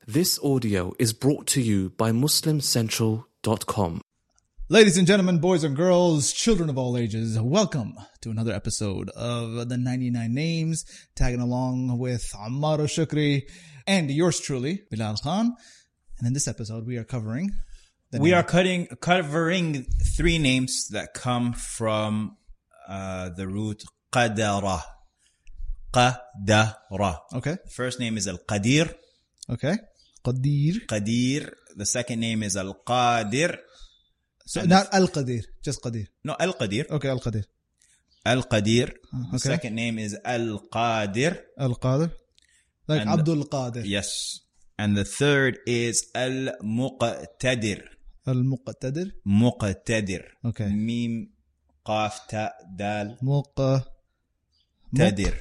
This audio is brought to you by MuslimCentral.com. Ladies and gentlemen, boys and girls, children of all ages, welcome to another episode of the 99 Names, tagging along with Ammar Shukri and yours truly, Bilal Khan. And in this episode, we are covering... covering three names that come from the root qadara. Qadara. Okay. The first name is Al-Qadir. Okay. Qadir. Qadir. The second name is Al-Qadir. So not Al-Qadir, just Qadir. No, Al-Qadir. Okay, Al-Qadir. Al-Qadir. Okay. The second name is Al-Qadir. Al-Qadir. Like And Abdul Qadir. Yes. And the third is Al-Muqtadir. Al-Muqtadir. Muqtadir. Okay. Mim, Qaf, Ta, Dal. Tadir.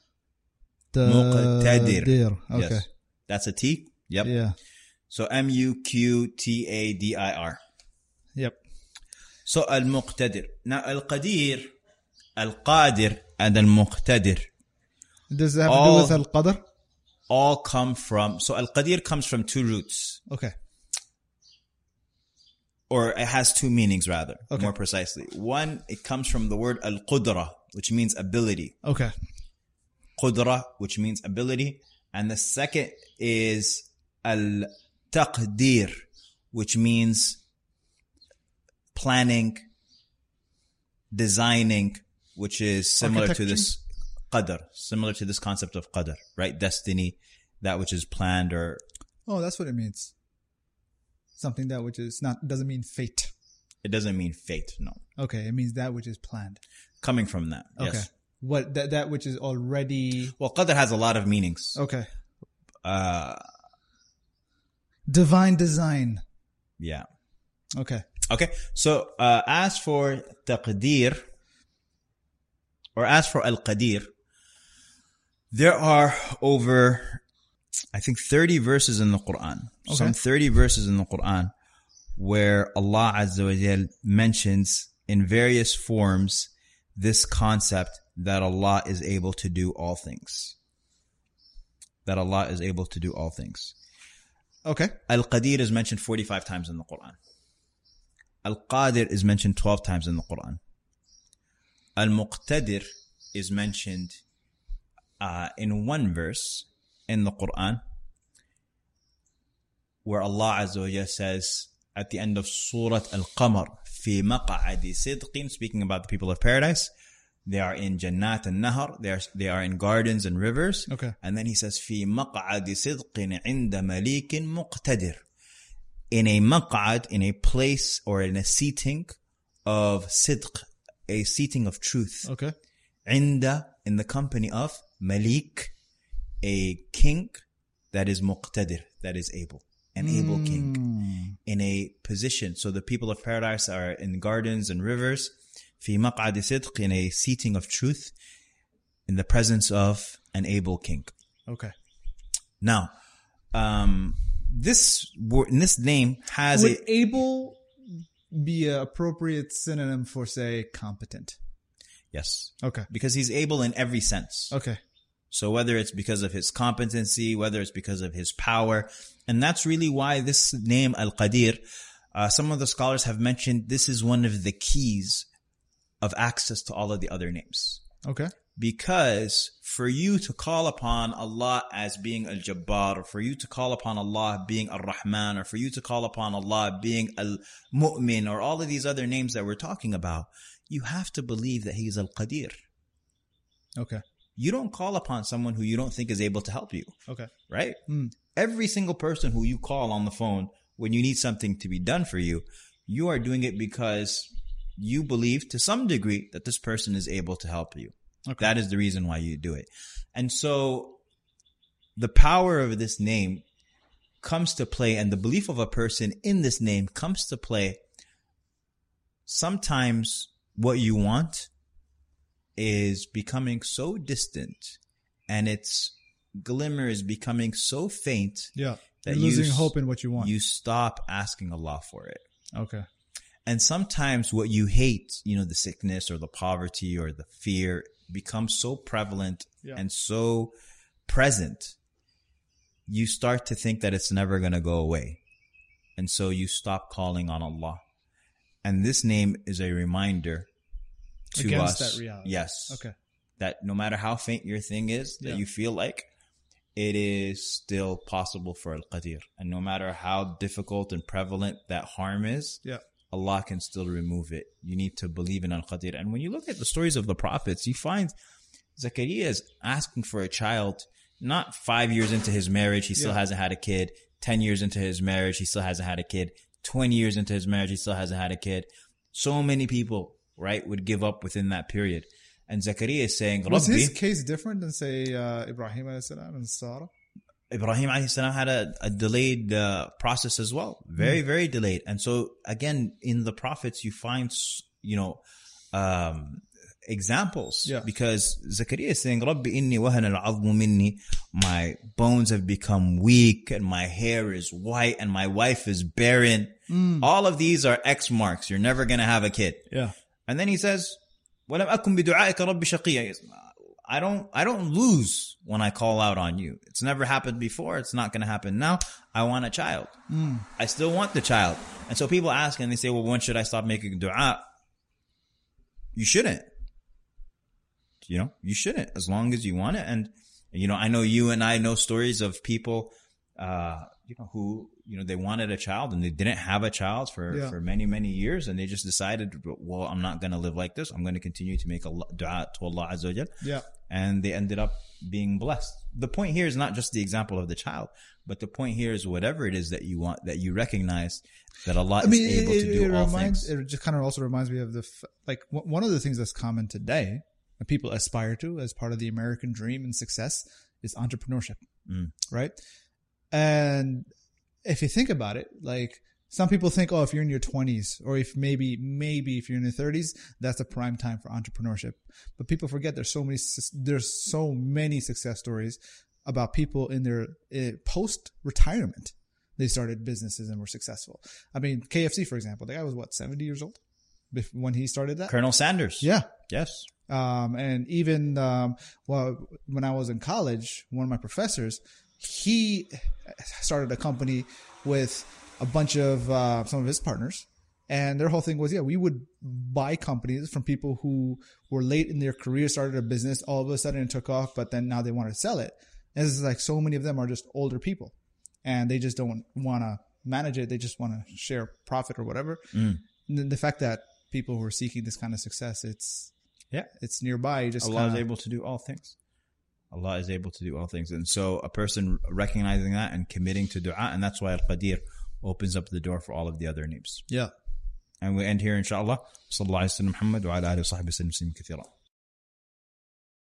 Muqtadir. Okay. Yes. That's a T? Yep. Yeah. So Muqtadir. Yep. So Al-Muqtadir. Now Al-Qadir, Al-Qadir and Al-Muqtadir Does it have to do with Al-Qadr? all come from, so Al-Qadir comes from two roots. Okay. Or it has two meanings rather, Okay. more precisely. One, it comes from the word Al-Qudra, which means ability. Okay. Qudra, which means ability. And the second is Al-Taqdir, which means planning, designing, which is similar to this qadr, similar to this concept of qadr, right? Destiny, that which is planned or... Oh, that's what it means. Something that which is not, doesn't mean fate. It doesn't mean fate, no. Okay, it means that which is planned. Coming from that, Okay. yes. What, that which is already... Well, qadr has a lot of meanings. Okay. Divine design. Yeah. Okay. Okay, so as for taqdir, or as for al-qadir, there are over, I think, 30 verses in the Quran. Okay. Some 30 verses in the Quran where Allah Azza wa Jal mentions in various forms this concept that Allah is able to do all things. That Allah is able to do all things. Okay. Al-Qadir is mentioned 45 times in the Quran. Al-Qadir is mentioned 12 times in the Quran. Al-Muqtadir is mentioned in one verse in the Quran where Allah Azza wa Jalla says at the end of Surah Al-Qamar, fi maq'adi sidqin, speaking about the people of paradise, they are in Jannat al-Nahar, they are in gardens and rivers. Okay. And then he says, fi maq'adi sidqin inda malikin muqtadir. In a maq'ad, in a place or in a seating of sidq, a seating of truth. Okay. Inda, in the company of Malik, a king that is muqtadir, that is able. An able king. In a position. So the people of paradise are in gardens and rivers. Fi maq'ad sidq, in a seating of truth, in the presence of an able king. Okay. Now, this name has Would able be an appropriate synonym for, say, competent? Yes. Okay. Because he's able in every sense. Okay. So whether it's because of his competency, whether it's because of his power, and that's really why this name Al-Qadir, some of the scholars have mentioned this is one of the keys of access to all of the other names. Okay. Because for you to call upon Allah as being Al-Jabbar, or for you to call upon Allah being Ar-Rahman, or for you to call upon Allah being Al-Mu'min, or all of these other names that we're talking about, you have to believe that He is Al-Qadir. Okay. You don't call upon someone who you don't think is able to help you. Okay. Right? Every single person who you call on the phone when you need something to be done for you, you are doing it because you believe to some degree that this person is able to help you. Okay. That is the reason why you do it. And so the power of this name comes to play, and the belief of a person in this name comes to play. Sometimes what you want is becoming so distant and its glimmer is becoming so faint Yeah. that You're losing hope in what you want. You stop asking Allah for it. Okay. And sometimes what you hate, the sickness or the poverty or the fear becomes so prevalent and so present you start to think that it's never going to go away. And so you stop calling on Allah. And this name is a reminder to Against us. that reality. Yes. Okay. That no matter how faint your thing is, that you feel like, it is still possible for Al-Qadir. And no matter how difficult and prevalent that harm is, Allah can still remove it. You need to believe in Al-Qadir. And when you look at the stories of the prophets, you find Zakaria is asking for a child, not 5 years into his marriage, he still hasn't had a kid. 10 years into his marriage, he still hasn't had a kid. 20 years into his marriage, he still hasn't had a kid. So many people, right, would give up within that period. And Zakaria is saying, Was Rabbi, his case different than, say, Ibrahim alayhi salam and Sarah? Ibrahim alayhi salam had a delayed process as well. Very, very delayed. And so, again, in the prophets, you find, examples. Because Zakaria is saying, Rabbi inni wahana al-'azmu minni. My bones have become weak and my hair is white and my wife is barren. All of these are X marks. You're never going to have a kid. And then he says, وَلَمْ أَكُنْ بِدُعَائِكَ رَبِّ شَقِيًّا. I don't lose when I call out on you. It's never happened before. It's not going to happen now. I want a child. I still want the child. And so people ask and they say, well, when should I stop making dua? You shouldn't. You shouldn't, as long as you want it. And, I know you and I know stories of people, who, they wanted a child and they didn't have a child for many, many years. And they just decided, well, I'm not going to live like this. I'm going to continue to make a dua to Allah Azza wa Jal. And they ended up being blessed. The point here is not just the example of the child, but the point here is whatever it is that you want, that you recognize that Allah is able to do all things. It just kind of also reminds me of one of the things that's common today and people aspire to as part of the American dream and success is entrepreneurship, right? And if you think about it, some people think, if you're in your 20s or if maybe if you're in your 30s, that's a prime time for entrepreneurship. But people forget there's so many success stories about people in their post-retirement. They started businesses and were successful. I mean, KFC, for example, the guy was 70 years old when he started that? Colonel Sanders. Yeah. Yes. And even, when I was in college, one of my professors, he started a company with a bunch of some of his partners, and their whole thing was, we would buy companies from people who were late in their career, started a business, all of a sudden it took off, but then now they wanted to sell it. And it's like so many of them are just older people, and they just don't want to manage it. They just want to share profit or whatever. And the fact that people who are seeking this kind of success, it's nearby. Allah is able to do all things. Allah is able to do all things. And so a person recognizing that and committing to dua, and that's why Al-Qadir opens up the door for all of the other names. Yeah. And we end here, inshallah. Sallallahu alayhi wa sallam Muhammad wa ala alihi wa sahbihi sallam kathira.